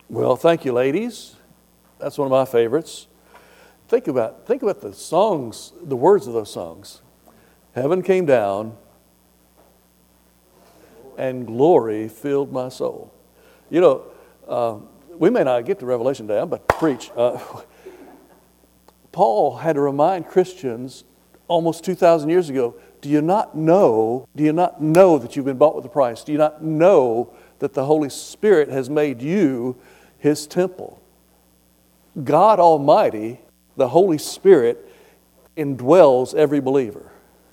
Well, thank you, ladies. That's one of my favorites. Think about the songs, the words of those songs. Heaven came down, and glory filled my soul. You know, we may not get to Revelation today. I'm about to preach. Paul had to remind Christians almost 2,000 years ago, do you not know that you've been bought with a price? Do you not know that the Holy Spirit has made you His temple? God Almighty, the Holy Spirit, indwells every believer.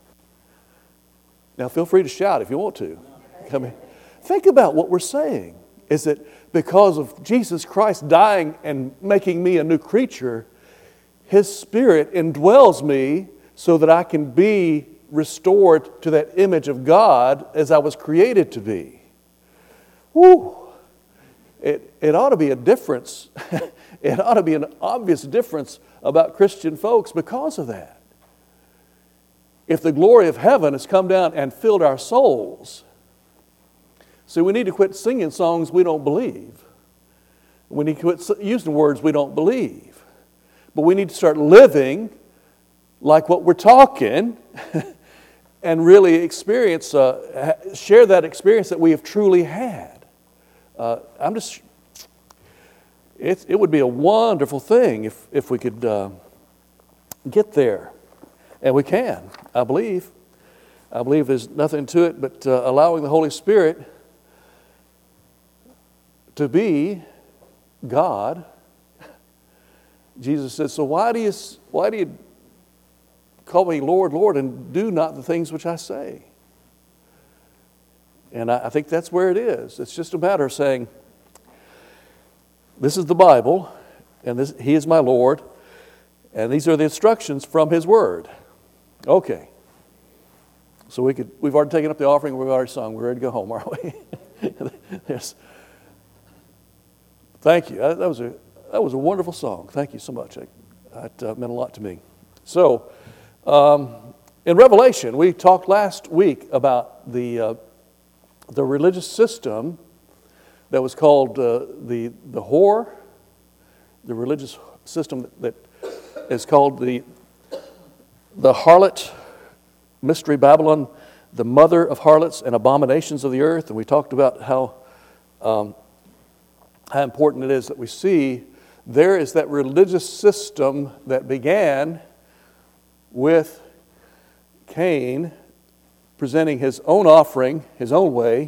Now feel free to shout if you want to. Think about what we're saying. Is that because of Jesus Christ dying and making me a new creature, His Spirit indwells me so that I can be restored to that image of God as I was created to be. Woo! It ought to be a difference. It ought to be an obvious difference about Christian folks because of that. If the glory of heaven has come down and filled our souls, see, we need to quit singing songs we don't believe. We need to quit using words we don't believe. But we need to start living like what we're talking and really experience, share that experience that we have truly had. It would be a wonderful thing if we could get there. And we can, I believe. I believe there's nothing to it but allowing the Holy Spirit to be God. Jesus said, so why do you call me Lord, Lord, and do not the things which I say? And I think that's where it is. It's just a matter of saying, this is the Bible, and He is my Lord, and these are the instructions from His Word. Okay. So we've already taken up the offering, we've already sung, we're ready to go home, aren't we? Yes. Thank you. That was a wonderful song. Thank you so much. That meant a lot to me. So, in Revelation, we talked last week about the religious system that was called the whore, the religious system that is called the harlot, Mystery Babylon, the mother of harlots and abominations of the earth. And we talked about how important it is that we see there is that religious system that began with Cain presenting his own offering, his own way,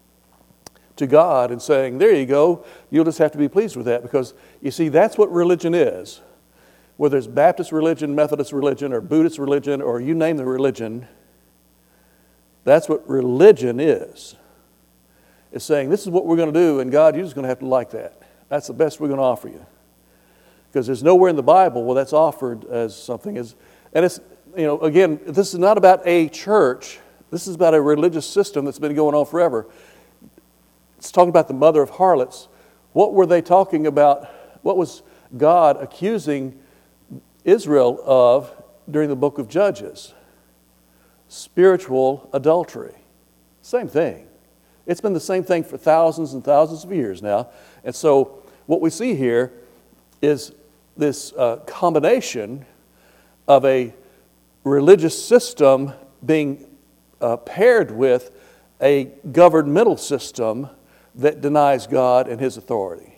to God and saying, there you go, you'll just have to be pleased with that. Because, you see, that's what religion is. Whether it's Baptist religion, Methodist religion, or Buddhist religion, or you name the religion, that's what religion is. It's saying, this is what we're going to do, and God, you're just going to have to like that. That's the best we're going to offer you. Because there's nowhere in the Bible where that's offered as something. And it's, again, this is not about a church. This is about a religious system that's been going on forever. It's talking about the mother of harlots. What were they talking about? What was God accusing Israel of during the book of Judges? Spiritual adultery. Same thing. It's been the same thing for thousands and thousands of years now. And so what we see here is this combination of a religious system being paired with a governmental system that denies God and His authority.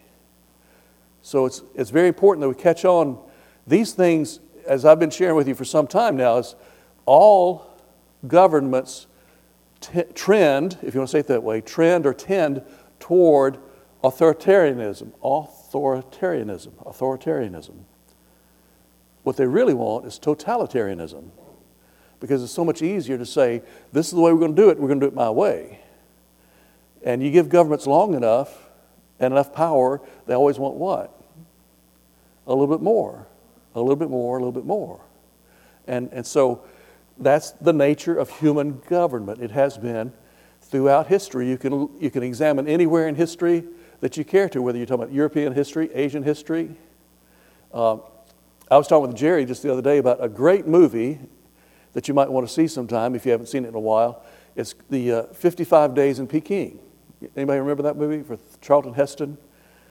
So it's very important that we catch on these things, as I've been sharing with you for some time now, is all governments trend, if you want to say it that way, trend or tend toward authoritarianism. What they really want is totalitarianism. Because it's so much easier to say, this is the way we're going to do it my way. And you give governments long enough and enough power, they always want what? A little bit more, a little bit more, a little bit more. And so that's the nature of human government. It has been throughout history. You can examine anywhere in history that you care to, whether you're talking about European history, Asian history. I was talking with Jerry just the other day about a great movie that you might want to see sometime if you haven't seen it in a while. It's the 55 Days in Peking. Anybody remember that movie with Charlton Heston?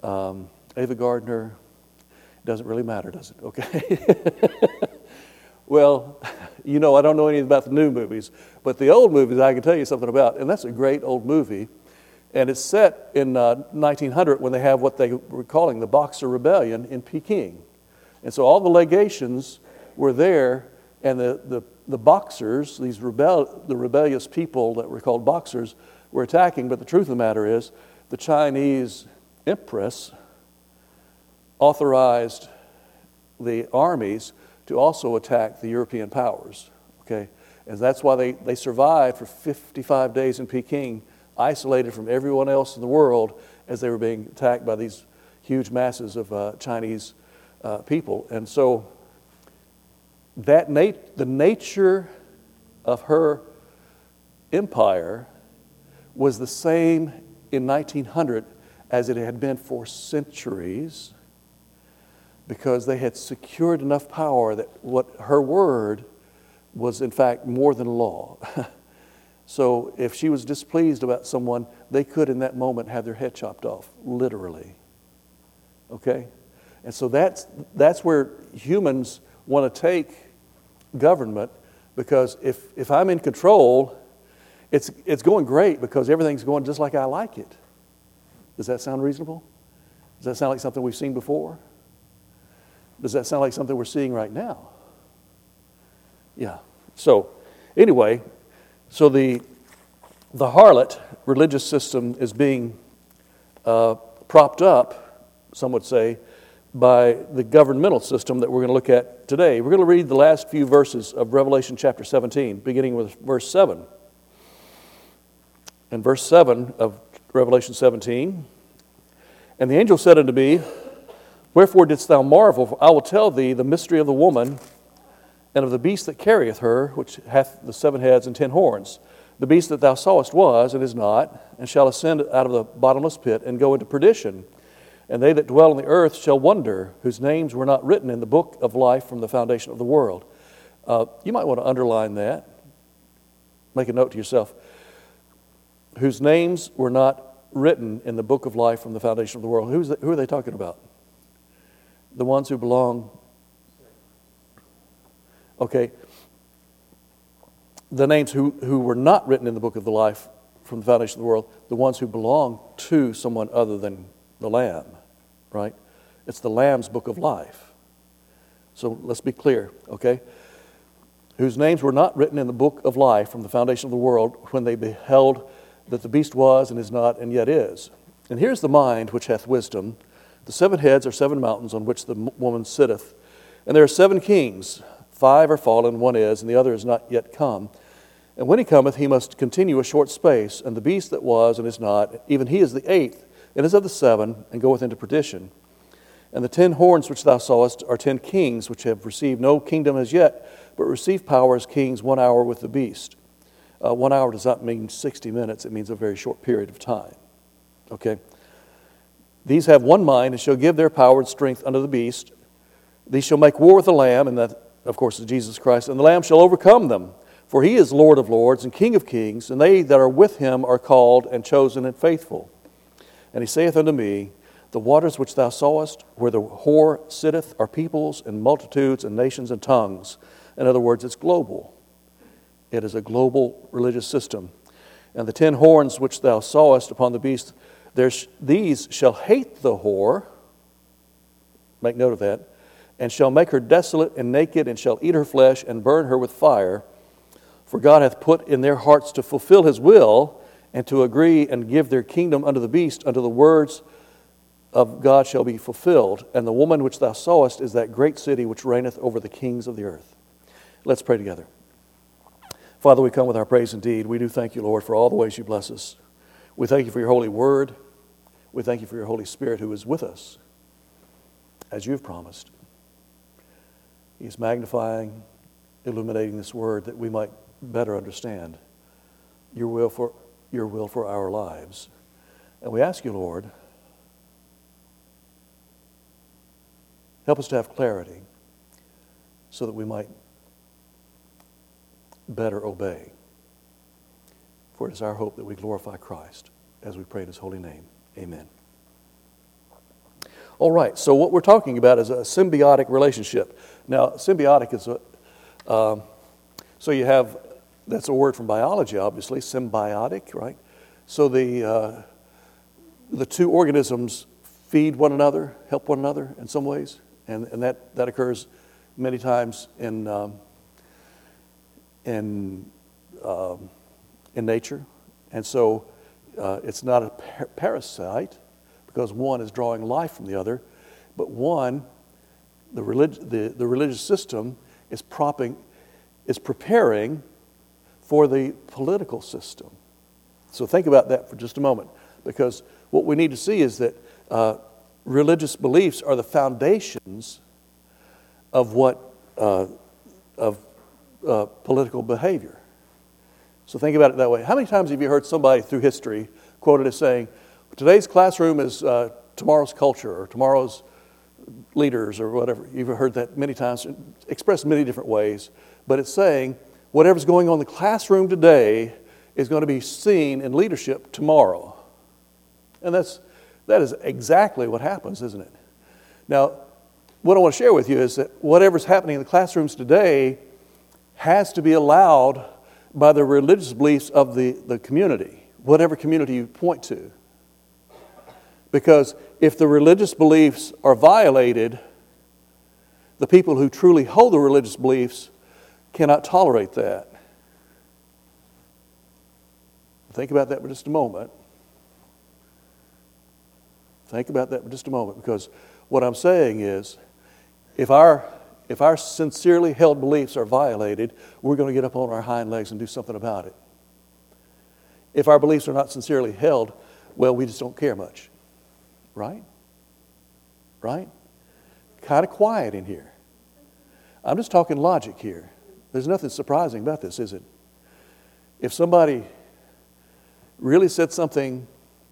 Ava Gardner, doesn't really matter, does it? Okay. Well, I don't know anything about the new movies, but the old movies I can tell you something about, and that's a great old movie. And it's set in 1900 when they have what they were calling the Boxer Rebellion in Peking. And so all the legations were there, and the Boxers, the rebellious people that were called Boxers, were attacking. But the truth of the matter is, the Chinese empress authorized the armies to also attack the European powers. Okay, and that's why they survived for 55 days in Peking, isolated from everyone else in the world as they were being attacked by these huge masses of Chinese people. And so the nature of her empire was the same in 1900 as it had been for centuries, because they had secured enough power that what her word was in fact more than law. So if she was displeased about someone, they could in that moment have their head chopped off, literally. Okay? And so that's where humans want to take government, because if I'm in control, it's going great because everything's going just like I like it. Does that sound reasonable? Does that sound like something we've seen before? Does that sound like something we're seeing right now? Yeah. So anyway, so the harlot religious system is being propped up, some would say, by the governmental system that we're going to look at today. We're going to read the last few verses of Revelation chapter 17, beginning with verse 7. In verse 7 of Revelation 17, "And the angel said unto me, Wherefore didst thou marvel? For I will tell thee the mystery of the woman and of the beast that carrieth her, which hath the 7 heads and 10 horns. The beast that thou sawest was and is not, and shall ascend out of the bottomless pit and go into perdition. And they that dwell on the earth shall wonder, whose names were not written in the book of life from the foundation of the world." You might want to underline that. Make a note to yourself. Whose names were not written in the book of life from the foundation of the world. Who are they talking about? The ones who belong. Okay. The names who were not written in the book of the life from the foundation of the world, the ones who belong to someone other than the Lamb, right? It's the Lamb's book of life. So let's be clear, okay? Whose names were not written in the book of life from the foundation of the world, when they beheld that the beast was and is not and yet is. And here's the mind which hath wisdom. The 7 heads are 7 mountains on which the woman sitteth. And there are 7 kings. 5 are fallen, 1 is, and the other is not yet come. And when he cometh, he must continue a short space. And the beast that was and is not, even he is the 8th, and is of the 7, and goeth into perdition. And the 10 horns which thou sawest are 10 kings, which have received no kingdom as yet, but receive power as kings 1 hour with the beast. 1 hour does not mean 60 minutes. It means a very short period of time. Okay? These have one mind, and shall give their power and strength unto the beast. These shall make war with the Lamb, and that, of course, is Jesus Christ. And the Lamb shall overcome them. For he is Lord of lords and King of kings, and they that are with him are called and chosen and faithful. And he saith unto me, The waters which thou sawest, where the whore sitteth, are peoples and multitudes and nations and tongues. In other words, it's global. It is a global religious system. And the 10 horns which thou sawest upon the beast, these shall hate the whore, make note of that, and shall make her desolate and naked, and shall eat her flesh and burn her with fire. For God hath put in their hearts to fulfill his will, and to agree and give their kingdom unto the beast, unto the words of God shall be fulfilled. And the woman which thou sawest is that great city which reigneth over the kings of the earth. Let's pray together. Father, we come with our praise indeed. We do thank you, Lord, for all the ways you bless us. We thank you for your holy word. We thank you for your Holy Spirit who is with us, as you have promised. He is magnifying, illuminating this word that we might better understand your will for our lives. And we ask you, Lord, help us to have clarity so that we might better obey. For it is our hope that we glorify Christ, as we pray in his holy name. Amen. All right, so what we're talking about is a symbiotic relationship. Now, symbiotic is so you have, that's a word from biology, obviously, symbiotic, right? So the two organisms feed one another, help one another in some ways, and that occurs many times in nature. And so it's not a parasite because one is drawing life from the other, but one, the religious system is preparing for the political system. So think about that for just a moment, because what we need to see is that religious beliefs are the foundations of political behavior. So think about it that way. How many times have you heard somebody through history quoted as saying, today's classroom is tomorrow's culture or tomorrow's leaders or whatever? You've heard that many times, expressed many different ways. But it's saying whatever's going on in the classroom today is going to be seen in leadership tomorrow. And that is exactly what happens, isn't it? Now, what I want to share with you is that whatever's happening in the classrooms today has to be allowed by the religious beliefs of the community, whatever community you point to. Because if the religious beliefs are violated, the people who truly hold the religious beliefs cannot tolerate that. Think about that for just a moment. Think about that for just a moment, because what I'm saying is, if our sincerely held beliefs are violated, we're going to get up on our hind legs and do something about it. If our beliefs are not sincerely held, well, we just don't care much. Right? Right? Kind of quiet in here. I'm just talking logic here. There's nothing surprising about this, is it? If somebody really said something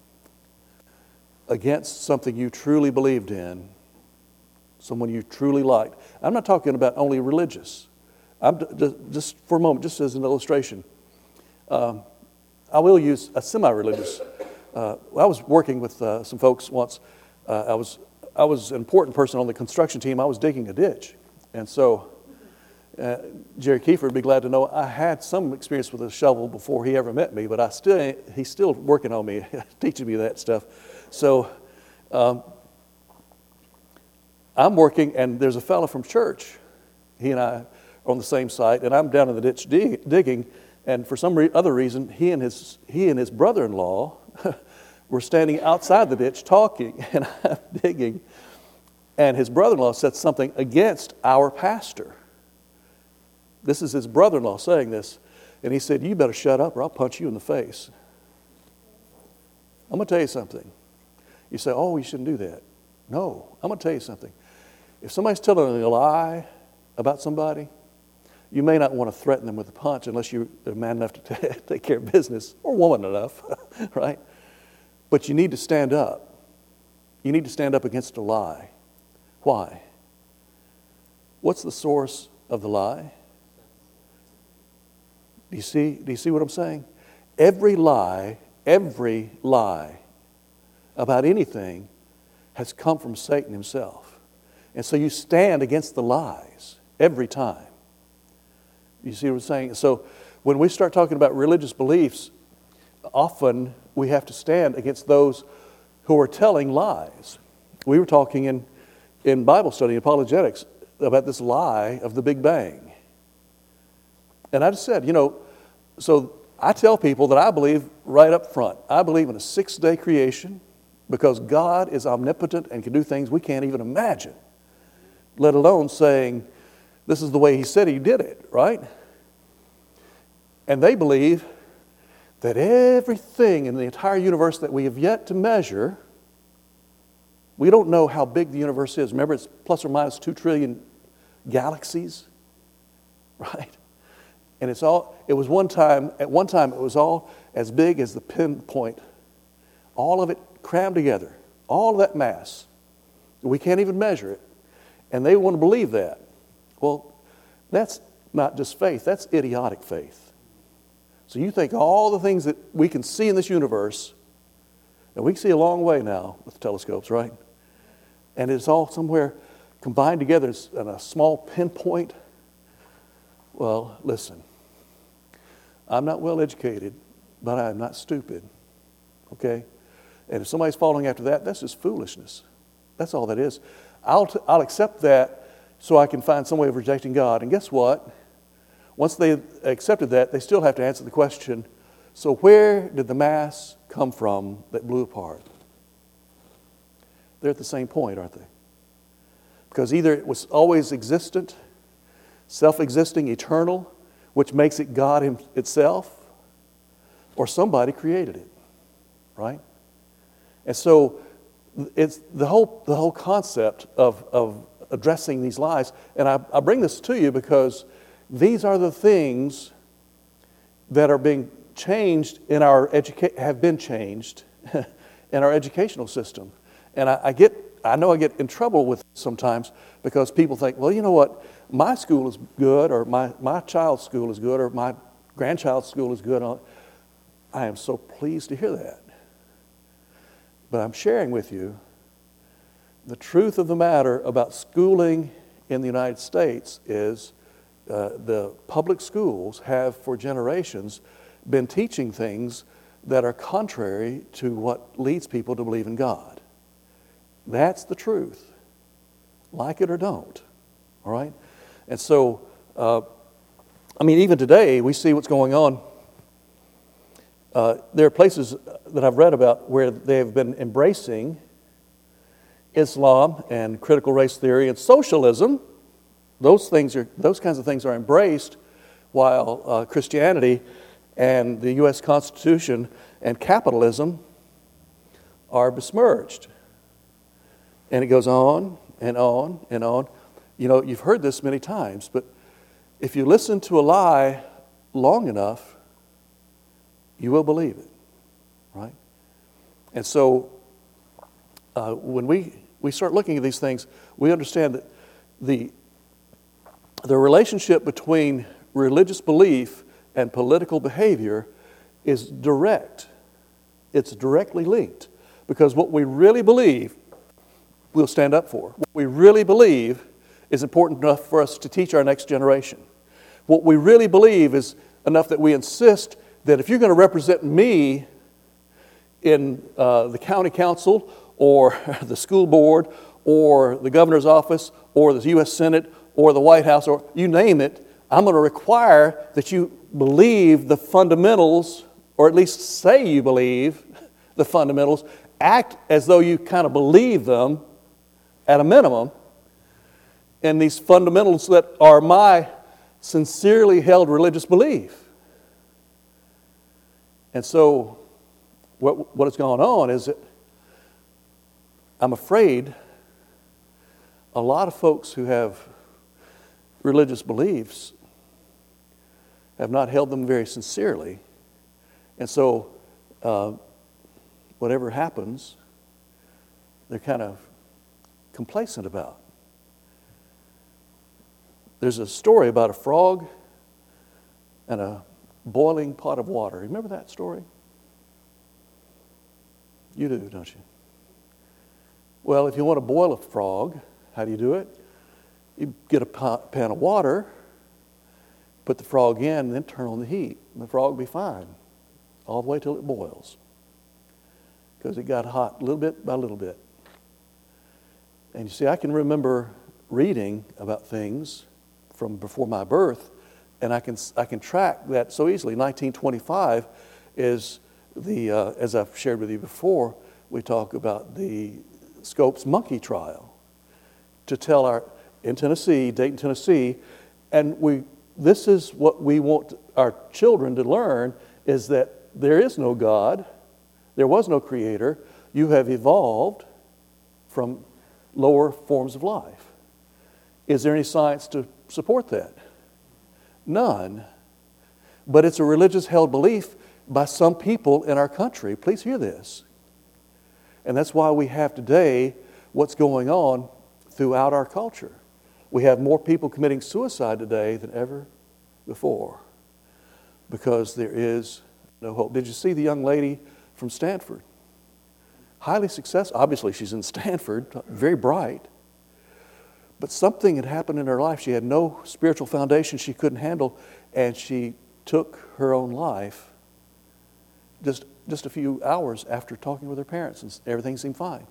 against something you truly believed in, someone you truly liked. I'm not talking about only religious. Just for a moment, just as an illustration, I will use a semi-religious. I was working with some folks once. I was an important person on the construction team. I was digging a ditch, and so Jerry Kiefer would be glad to know I had some experience with a shovel before he ever met me, but he's still working on me, teaching me that stuff. So I'm working, and there's a fellow from church. He and I are on the same site, and I'm down in the ditch digging. And for some other reason, he and his brother-in-law were standing outside the ditch talking, and I'm digging. And his brother-in-law said something against our pastor. This is his brother-in-law saying this. And he said, "You better shut up or I'll punch you in the face." I'm going to tell you something. You say, "Oh, you shouldn't do that." No, I'm going to tell you something. If somebody's telling a lie about somebody, you may not want to threaten them with a punch unless you're man enough to take care of business, or woman enough, right? But you need to stand up. You need to stand up against a lie. Why? What's the source of the lie? Do you see what I'm saying? Every lie about anything has come from Satan himself. And so you stand against the lies every time. You see what I'm saying? So when we start talking about religious beliefs, often we have to stand against those who are telling lies. We were talking in Bible study, apologetics, about this lie of the Big Bang. And I just said, so I tell people that I believe right up front, I believe in a 6-day creation because God is omnipotent and can do things we can't even imagine, let alone saying this is the way He said He did it, right? And they believe that everything in the entire universe that we have yet to measure, we don't know how big the universe is. Remember, it's plus or minus 2 trillion galaxies, right? And at one time it was all as big as the pinpoint. All of it crammed together. All of that mass. We can't even measure it. And they want to believe that. Well, that's not just faith, that's idiotic faith. So you think all the things that we can see in this universe, and we can see a long way now with telescopes, right? and it's all somewhere combined together in a small pinpoint. Well, listen, I'm not well educated, but I'm not stupid, okay? And if somebody's following after that, that's just foolishness. That's all that is. I'll accept that so I can find some way of rejecting God. And guess what? Once they accepted that, they still have to answer the question, so where did the mass come from that blew apart? They're at the same point, aren't they? Because either it was always existent, self-existing, eternal, which makes it God itself, or somebody created it, right? And so it's the whole concept of addressing these lies. And I bring this to you because these are the things that are being changed in our have been changed in our educational system. And I know I get in trouble with it sometimes because people think, well, you know what, my school is good, or my child's school is good, or my grandchild's school is good. I am so pleased to hear that. But I'm sharing with you the truth of the matter about schooling in the United States is the public schools have for generations been teaching things that are contrary to what leads people to believe in God. That's the truth. Like it or don't. All right? And so, even today, we see what's going on. There are places that I've read about where they have been embracing Islam and critical race theory and socialism. Those kinds of things are embraced, while Christianity and the U.S. Constitution and capitalism are besmirched. And it goes on and on and on. You know, you've heard this many times, but if you listen to a lie long enough, you will believe it, right? And so when we start looking at these things, we understand that the relationship between religious belief and political behavior is direct. It's directly linked. Because what we really believe, we'll stand up for. What we really believe is important enough for us to teach our next generation. What we really believe is enough that we insist that if you're going to represent me in the county council or the school board or the governor's office or the U.S. Senate or the White House or you name it, I'm going to require that you believe the fundamentals, or at least say you believe the fundamentals, act as though you kind of believe them at a minimum, and these fundamentals that are my sincerely held religious belief. And so what has gone on is that I'm afraid a lot of folks who have religious beliefs have not held them very sincerely. And so whatever happens, they're kind of complacent about. There's a story about a frog and a boiling pot of water. Remember that story? You do, don't you? Well, if you want to boil a frog, how do you do it? You get a pan of water, put the frog in, and then turn on the heat. And the frog will be fine all the way till it boils. Because it got hot little bit by little bit. And you see, I can remember reading about things from before my birth, and I can track that so easily. 1925 is the, as I've shared with you before, we talk about the Scopes monkey trial to tell in Tennessee, Dayton, Tennessee, and this is what we want our children to learn, is that there is no God, there was no creator, you have evolved from lower forms of life. Is there any science to support that? None. But it's a religious held belief by some people in our country. Please hear this. And that's why we have today what's going on throughout our culture. We have more people committing suicide today than ever before because there is no hope. Did you see the young lady from Stanford highly successful. Obviously, she's in Stanford, very bright. But something had happened in her life. She had no spiritual foundation she couldn't handle, and she took her own life just a few hours after talking with her parents, and everything seemed fine.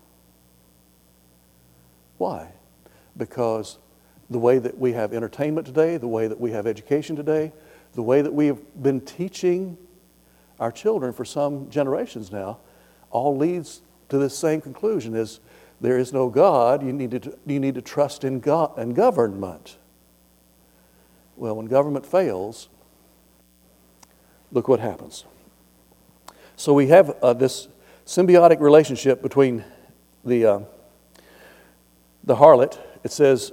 Why? Because the way that we have entertainment today, the way that we have education today, the way that we have been teaching our children for some generations now, all leads to this same conclusion: is there is no God. You need to trust in God and government. Well, when government fails, look what happens. So we have this symbiotic relationship between the harlot. It says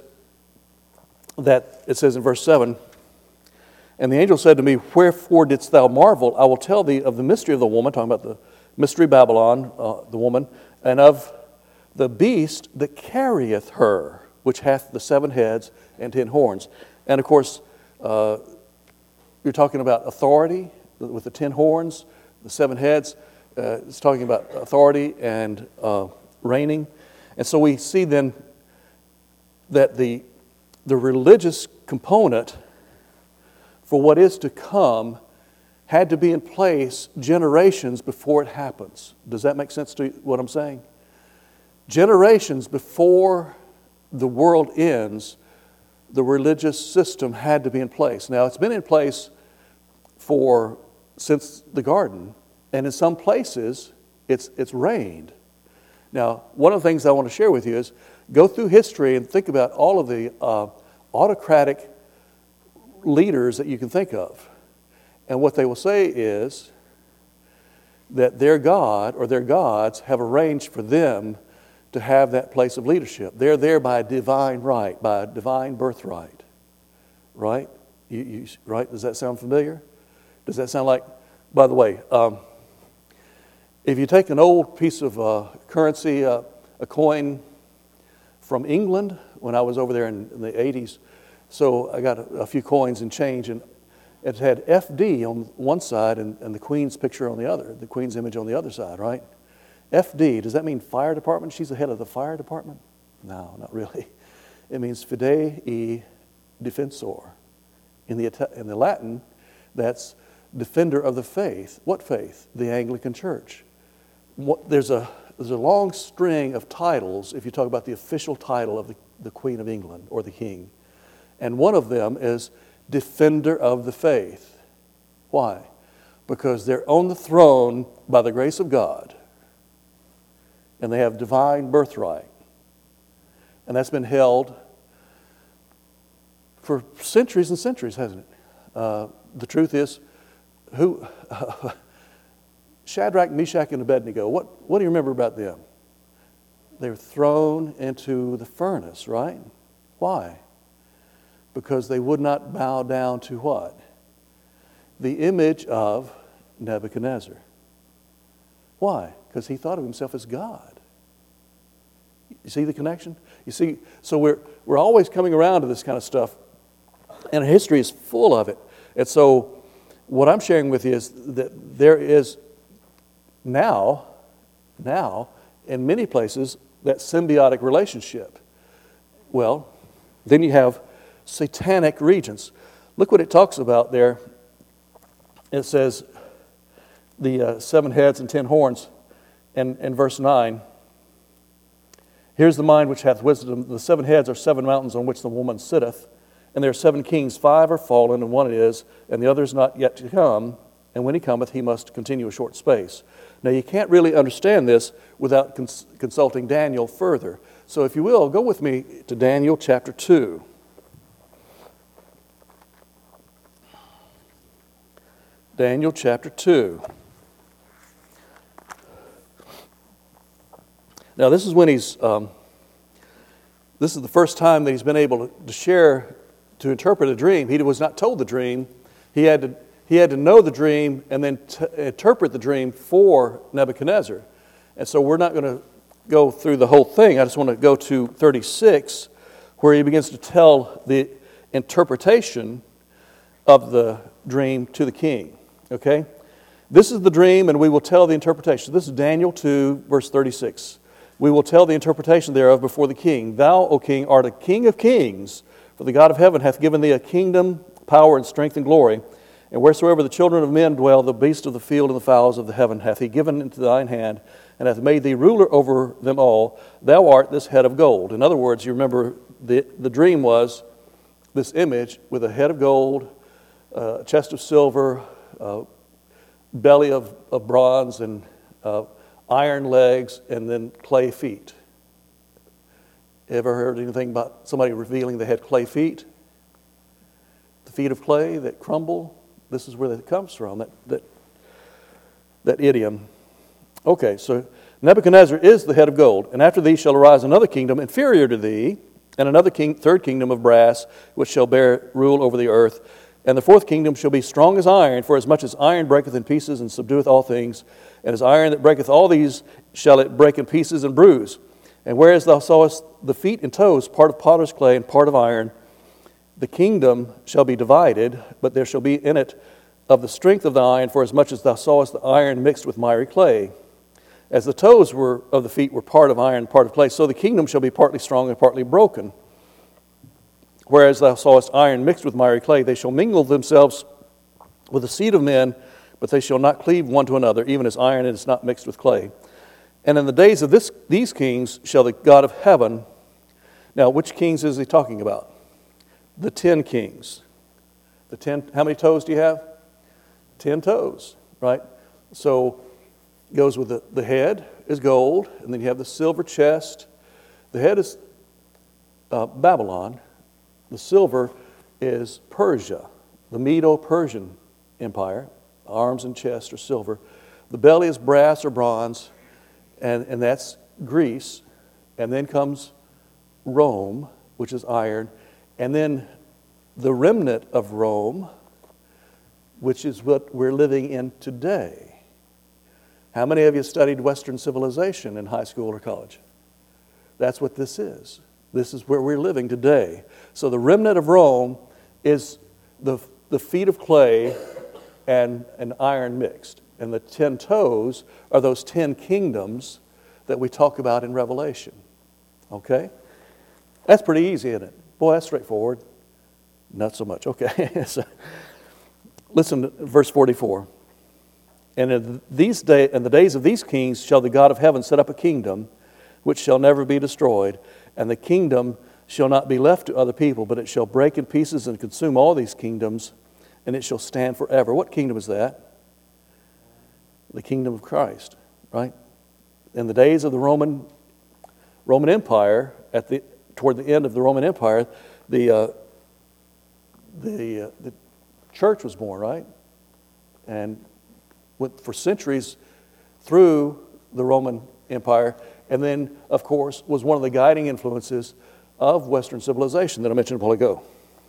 in verse 7, "And the angel said to me, Wherefore didst thou marvel? I will tell thee of the mystery of the woman," talking about the mystery Babylon, the woman, "and of the beast that carrieth her, which hath the 7 heads and 10 horns." And of course, you're talking about authority with the 10 horns, the 7 heads. It's talking about authority and reigning. And so we see then that the religious component for what is to come had to be in place generations before it happens. Does that make sense to what I'm saying? Generations before the world ends, the religious system had to be in place. Now, it's been in place since the garden, and in some places it's reigned. Now, one of the things I want to share with you is go through history and think about all of the autocratic leaders that you can think of. And what they will say is that their God or their gods have arranged for them to have that place of leadership. They're there by divine right, by divine birthright. Right? Right? Does that sound familiar? Does that sound like, by the way, if you take an old piece of currency, a coin from England, when I was over there in the 80s, so I got a few coins and change, and it had FD on one side and the Queen's picture on the other, the Queen's image on the other side, right? FD, does that mean fire department? She's the head of the fire department? No, not really. It means Fidei e Defensor. In the Latin, that's defender of the faith. What faith? The Anglican Church. There's a long string of titles if you talk about the official title of the Queen of England or the King. And one of them is defender of the faith. Why? Because they're on the throne by the grace of God. And they have divine birthright. And that's been held for centuries and centuries, hasn't it? The truth is, Shadrach, Meshach, and Abednego, what do you remember about them? They were thrown into the furnace, right? Why? Because they would not bow down to what? The image of Nebuchadnezzar. Why? Because he thought of himself as God. You see the connection? You see, so we're always coming around to this kind of stuff, and history is full of it. And so what I'm sharing with you is that there is now, in many places, that symbiotic relationship. Well, then you have satanic regions. Look what it talks about there. It says the 7 heads and 10 horns. And in verse 9, here's the mind which hath wisdom. The 7 heads are 7 mountains on which the woman sitteth. And there are 7 kings, 5 are fallen, and 1 is, and the other is not yet to come. And when he cometh, he must continue a short space. Now, you can't really understand this without consulting Daniel further. So if you will, go with me to Daniel chapter 2. Daniel chapter 2. Now, this is when this is the first time that he's been able to interpret a dream. He was not told the dream. He had to know the dream and then interpret the dream for Nebuchadnezzar. And so we're not going to go through the whole thing. I just want to go to 36, where he begins to tell the interpretation of the dream to the king. Okay? This is the dream, and we will tell the interpretation. This is Daniel 2, verse 36. We will tell the interpretation thereof before the king. Thou, O king, art a king of kings, for the God of heaven hath given thee a kingdom, power, and strength, and glory. And wheresoever the children of men dwell, the beasts of the field and the fowls of the heaven hath he given into thine hand, and hath made thee ruler over them all. Thou art this head of gold. In other words, you remember the dream was this image with a head of gold, a chest of silver, belly of bronze, and iron legs, and then clay feet. Ever heard anything about somebody revealing they had clay feet? The feet of clay that crumble? This is where that comes from, that idiom. Okay, so Nebuchadnezzar is the head of gold, and after thee shall arise another kingdom inferior to thee, and another third kingdom of brass, which shall bear rule over the earth. And the fourth kingdom shall be strong as iron, for as much as iron breaketh in pieces and subdueth all things, and as iron that breaketh all these shall it break in pieces and bruise. And whereas thou sawest the feet and toes, part of potter's clay and part of iron, the kingdom shall be divided, but there shall be in it of the strength of the iron, for as much as thou sawest the iron mixed with miry clay. As the toes of the feet were part of iron and part of clay, so the kingdom shall be partly strong and partly broken. Whereas thou sawest iron mixed with miry clay, they shall mingle themselves with the seed of men, but they shall not cleave one to another, even as iron is not mixed with clay. And in the days of these kings shall the God of heaven... Now, which kings is he talking about? The 10 kings. How many toes do you have? 10 toes, right? So it goes with the head is gold, and then you have the silver chest. The head is Babylon. The silver is Persia, the Medo-Persian Empire. Arms and chest are silver. The belly is brass or bronze, and that's Greece. And then comes Rome, which is iron. And then the remnant of Rome, which is what we're living in today. How many of you studied Western civilization in high school or college? That's what this is. This is where we're living today. So the remnant of Rome is the feet of clay and iron mixed. And the 10 toes are those 10 kingdoms that we talk about in Revelation. Okay? That's pretty easy, isn't it? Boy, that's straightforward. Not so much. Okay. So, listen to verse 44. And in the days of these kings shall the God of heaven set up a kingdom which shall never be destroyed, and the kingdom shall not be left to other people, but it shall break in pieces and consume all these kingdoms, and it shall stand forever. What kingdom is that? The kingdom of Christ, right? In the days of the Roman Empire, toward the end of the Roman Empire, the church was born, right? And went for centuries through the Roman Empire, and then, of course, was one of the guiding influences of Western civilization that I mentioned a while ago.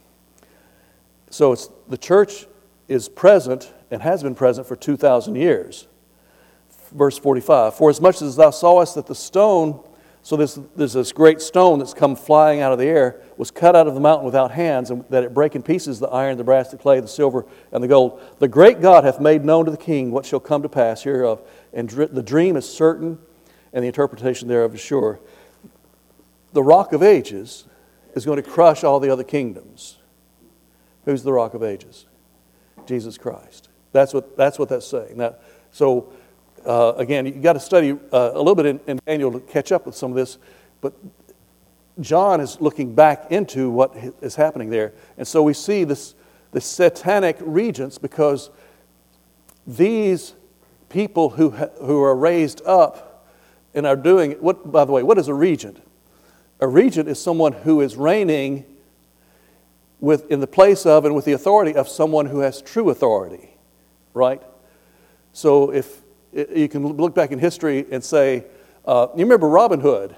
So the church is present and has been present for 2,000 years. Verse 45, for as much as thou sawest that the stone, so there's this great stone that's come flying out of the air, was cut out of the mountain without hands, and that it break in pieces the iron, the brass, the clay, the silver, and the gold. The great God hath made known to the king what shall come to pass hereof, and the dream is certain, and the interpretation thereof is sure. The Rock of Ages is going to crush all the other kingdoms. Who's the Rock of Ages? Jesus Christ. That's what that's saying. Now, so again, you've got to study a little bit in Daniel to catch up with some of this, but John is looking back into what is happening there. And so we see the satanic regents, because these people who are raised up and are doing, by the way, what is a regent? A regent is someone who is reigning in the place of and with the authority of someone who has true authority, right? So if you can look back in history and say, you remember Robin Hood?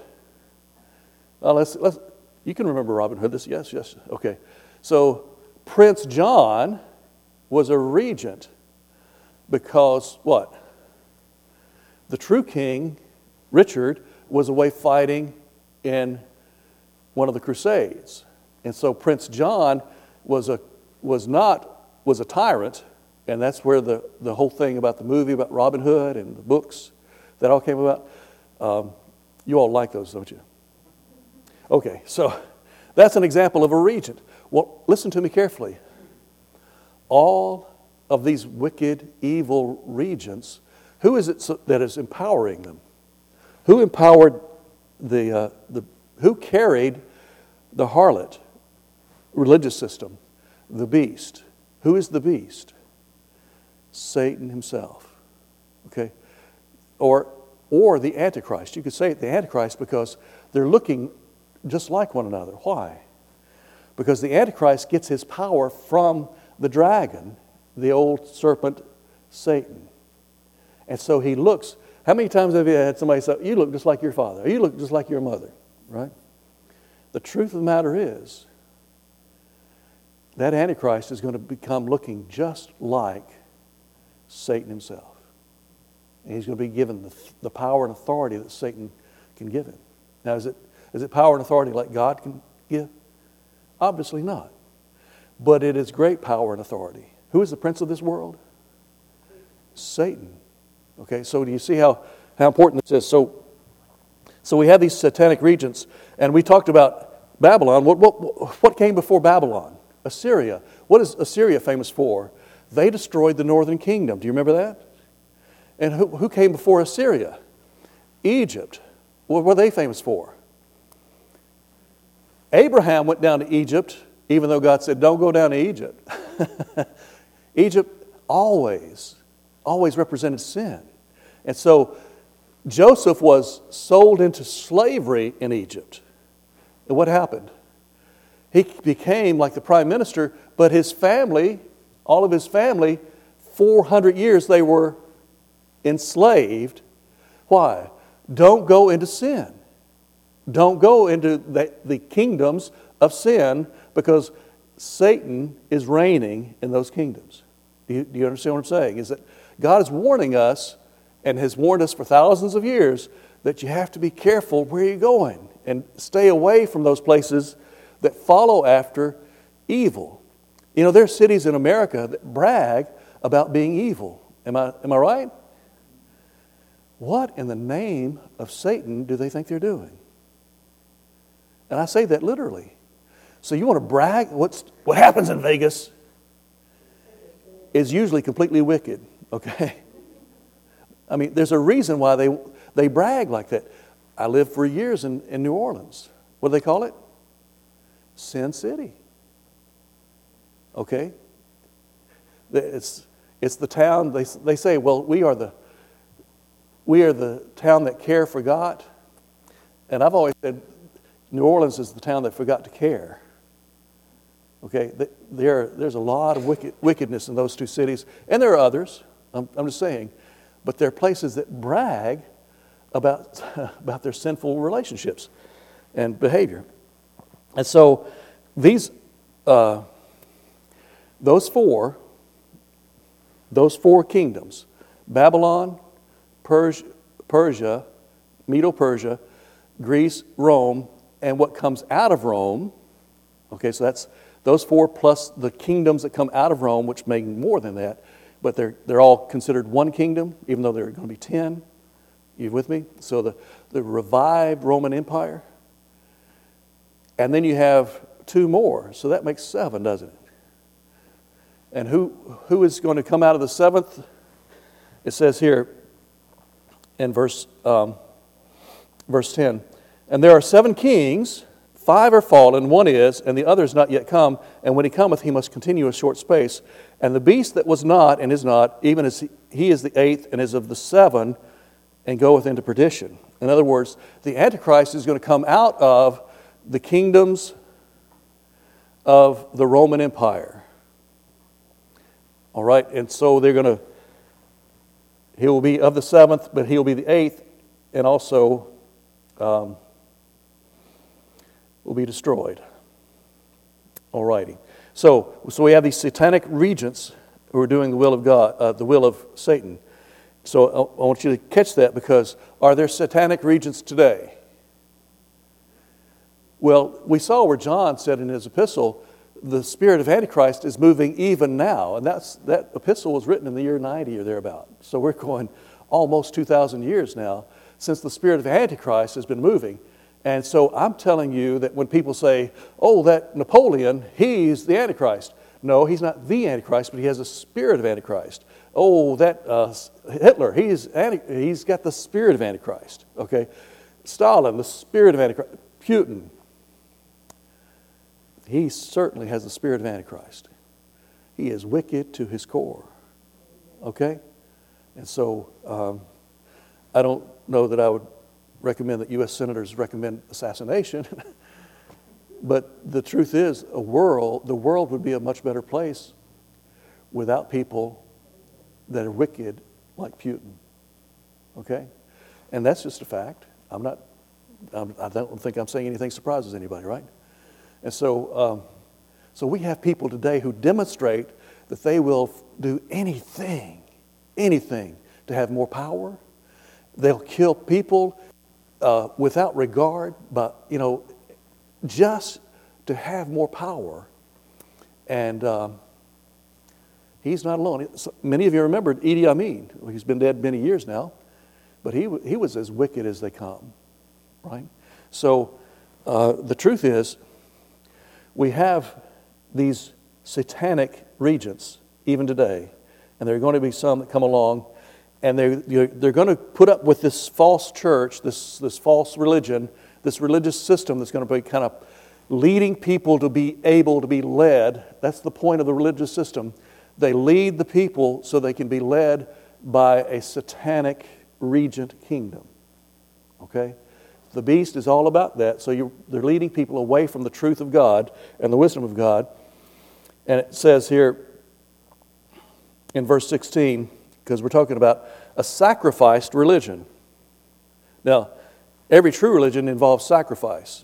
You can remember Robin Hood. Yes. Okay. So Prince John was a regent because what? The true king, Richard, was away fighting in one of the Crusades. And so Prince John was a tyrant, And that's where the whole thing about the movie about Robin Hood and the books, that all came about. You all like those, don't you? Okay, so that's an example of a regent. Well, listen to me carefully. All of these wicked, evil regents, who is it that is empowering them? Who empowered who carried the harlot religious system? The beast. Who is the beast? Satan himself. Okay? Or the Antichrist. You could say the Antichrist because they're looking just like one another. Why? Because the Antichrist gets his power from the dragon, the old serpent, Satan. And so he looks. How many times have you had somebody say, you look just like your father, or you look just like your mother, right? The truth of the matter is, that Antichrist is going to become looking just like Satan himself. And he's going to be given the power and authority that Satan can give him. Now, is it power and authority like God can give? Obviously not. But it is great power and authority. Who is the prince of this world? Satan. Okay, so do you see how important this is? So we have these satanic regents, and we talked about Babylon. What came before Babylon? Assyria. What is Assyria famous for? They destroyed the northern kingdom. Do you remember that? And who came before Assyria? Egypt. What were they famous for? Abraham went down to Egypt, even though God said, don't go down to Egypt. Egypt always represented sin. And so Joseph was sold into slavery in Egypt. And what happened? He became like the prime minister, but his family, all of his family, 400 years they were enslaved. Why? Don't go into sin. Don't go into the kingdoms of sin, because Satan is reigning in those kingdoms. Do you understand what I'm saying? Is that God is warning us, and has warned us for thousands of years, that you have to be careful where you're going and stay away from those places that follow after evil. You know, there are cities in America that brag about being evil. Am I right? What in the name of Satan do they think they're doing? And I say that literally. So you want to brag? What happens in Vegas is usually completely wicked, okay? I mean, there's a reason why they brag like that. I lived for years in New Orleans. What do they call it? Sin City. Okay? It's the town, they say, well, we are the town that care forgot. And I've always said New Orleans is the town that forgot to care. Okay? There's a lot of wickedness in those two cities. And there are others. I'm just saying. But there are places that brag about their sinful relationships and behavior. And so those four kingdoms, Babylon, Persia, Medo-Persia, Greece, Rome, and what comes out of Rome. Okay, so that's those four plus the kingdoms that come out of Rome, which make more than that. But they're all considered one kingdom, even though there are going to be 10. You with me? So the revived Roman Empire. And then you have 2 more. So that makes 7, doesn't it? And who is going to come out of the 7th? It says here in verse 10. And there are 7 kings, 5 are fallen, 1 is, and the other is not yet come. And when he cometh, he must continue a short space. And the beast that was not and is not, even as he is the 8th and is of the 7, and goeth into perdition. In other words, the Antichrist is going to come out of the kingdoms of the Roman Empire. All right, and so he will be of the 7th, but he will be the 8th, and also will be destroyed. All righty. So we have these satanic regents who are doing the will of God, the will of Satan. So I want you to catch that, because are there satanic regents today? Well, we saw where John said in his epistle the spirit of Antichrist is moving even now. And that epistle was written in the year 90 or thereabout. So we're going almost 2,000 years now since the spirit of Antichrist has been moving. And so I'm telling you that when people say, oh, that Napoleon, he's the Antichrist. No, he's not the Antichrist, but he has a spirit of Antichrist. Oh, that Hitler, he's got the spirit of Antichrist. Okay, Stalin, the spirit of Antichrist. Putin, he certainly has the spirit of Antichrist. He is wicked to his core. Okay? And so I don't know that I would recommend that U.S. senators recommend assassination. But the truth is, the world would be a much better place without people that are wicked like Putin. Okay? And that's just a fact. I don't think I'm saying anything surprises anybody, right? And so we have people today who demonstrate that they will do anything to have more power. They'll kill people without regard, but, just to have more power. And he's not alone. Many of you remembered Idi Amin. He's been dead many years now, but he was as wicked as they come, right? So the truth is, we have these satanic regents even today, and there are going to be some that come along, and they're going to put up with this false church, this false religion, this religious system that's going to be kind of leading people to be able to be led. That's the point of the religious system. They lead the people so they can be led by a satanic regent kingdom. Okay? The beast is all about that. So they're leading people away from the truth of God and the wisdom of God. And it says here in verse 16, because we're talking about a sacrificed religion. Now, every true religion involves sacrifice.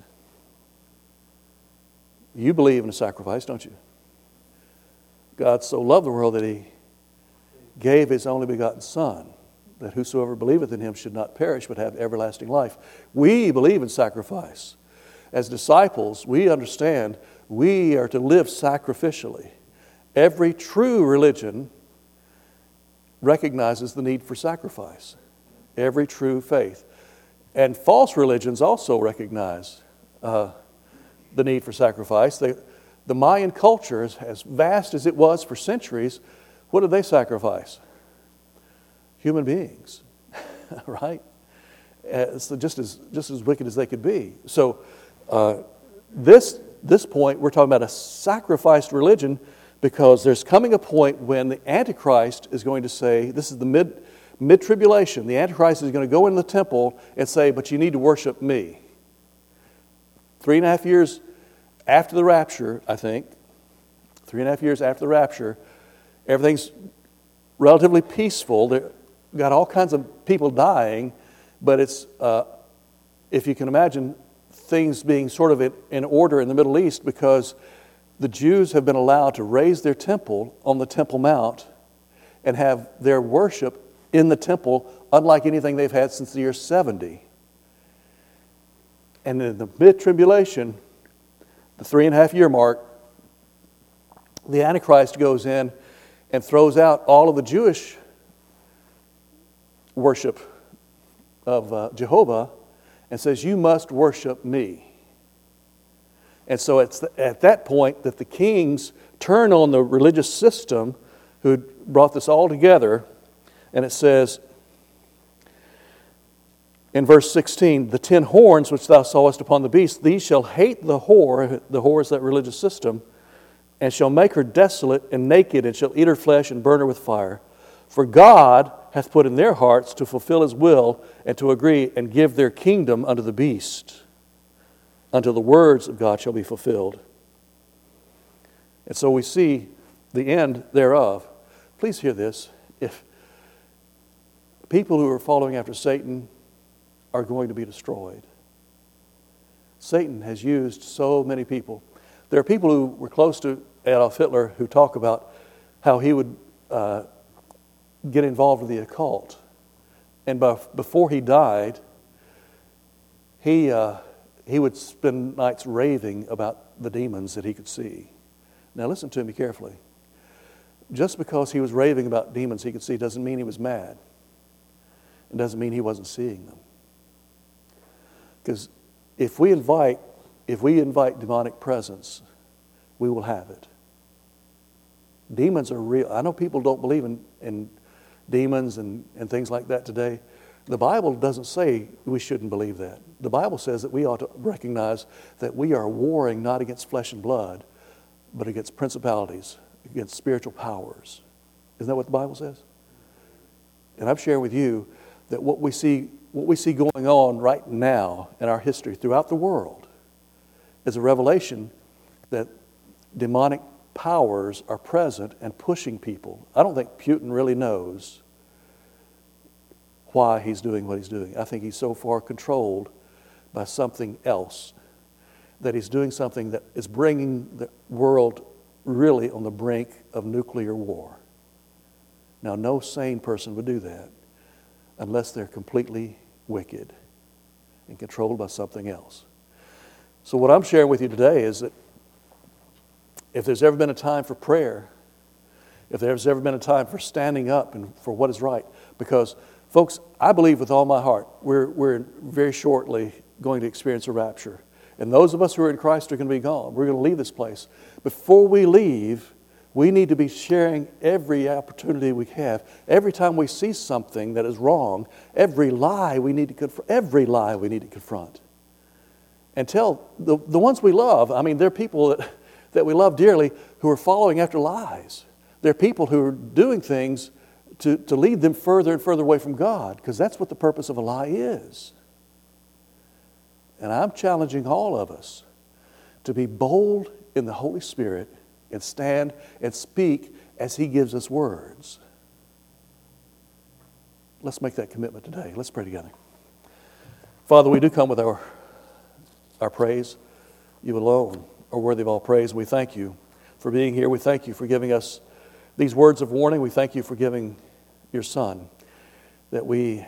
You believe in a sacrifice, don't you? God so loved the world that He gave His only begotten Son, that whosoever believeth in Him should not perish but have everlasting life. We believe in sacrifice. As disciples, we understand we are to live sacrificially. Every true religion recognizes the need for sacrifice. Every true faith. And false religions also recognize the need for sacrifice. The Mayan culture, as vast as it was for centuries, what did they sacrifice? Human beings, right? So just as wicked as they could be. So this point, we're talking about a sacrificed religion, because there's coming a point when the Antichrist is going to say, this is the mid-tribulation, the Antichrist is going to go in the temple and say, but you need to worship me. 3.5 years after the rapture, I think, 3.5 years after the rapture, everything's relatively peaceful. They've got all kinds of people dying, but it's, if you can imagine, things being sort of in order in the Middle East, because the Jews have been allowed to raise their temple on the Temple Mount and have their worship in the temple unlike anything they've had since the year 70. And in the mid-tribulation, the 3.5 year mark, the Antichrist goes in and throws out all of the Jewish worship of Jehovah and says, you must worship me. And so it's at that point that the kings turn on the religious system who brought this all together. And it says in verse 16, the 10 horns which thou sawest upon the beast, these shall hate the whore is that religious system, and shall make her desolate and naked, and shall eat her flesh and burn her with fire. For God hath put in their hearts to fulfill His will, and to agree and give their kingdom unto the beast, until the words of God shall be fulfilled. And so we see the end thereof. Please hear this. If people who are following after Satan are going to be destroyed. Satan has used so many people. There are people who were close to Adolf Hitler who talk about how he would get involved with the occult. And before he died, he would spend nights raving about the demons that he could see. Now listen to me carefully. Just because he was raving about demons he could see doesn't mean he was mad. It doesn't mean he wasn't seeing them. Because if we invite demonic presence, we will have it. Demons are real. I know people don't believe in demons and things like that today. The Bible doesn't say we shouldn't believe that. The Bible says that we ought to recognize that we are warring not against flesh and blood, but against principalities, against spiritual powers. Isn't that what the Bible says? And I'm sharing with you that what we see going on right now in our history throughout the world is a revelation that demonic powers are present and pushing people. I don't think Putin really knows why he's doing what he's doing. I think he's so far controlled by something else that he's doing something that is bringing the world really on the brink of nuclear war. Now, no sane person would do that unless they're completely wicked and controlled by something else. So what I'm sharing with you today is that if there's ever been a time for prayer, if there's ever been a time for standing up and for what is right, because folks, I believe with all my heart, we're very shortly going to experience a rapture. And those of us who are in Christ are going to be gone. We're going to leave this place. Before we leave, we need to be sharing every opportunity we have. Every time we see something that is wrong, every lie we need to confront. And tell the ones we love, I mean, they're people that we love dearly who are following after lies. They're people who are doing things to lead them further and further away from God, because that's what the purpose of a lie is. And I'm challenging all of us to be bold in the Holy Spirit and stand and speak as He gives us words. Let's make that commitment today. Let's pray together. Father, we do come with our praise. You alone are worthy of all praise. We thank you for being here. We thank you for giving us these words of warning. We thank you for giving your Son that we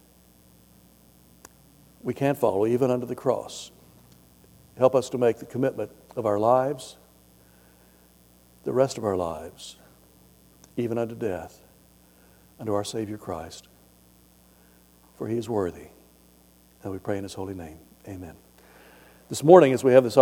can follow even under the cross. Help us to make the commitment of our lives, the rest of our lives, even unto death, unto our Savior Christ. For He is worthy. And we pray in His holy name. Amen. This morning, as we have this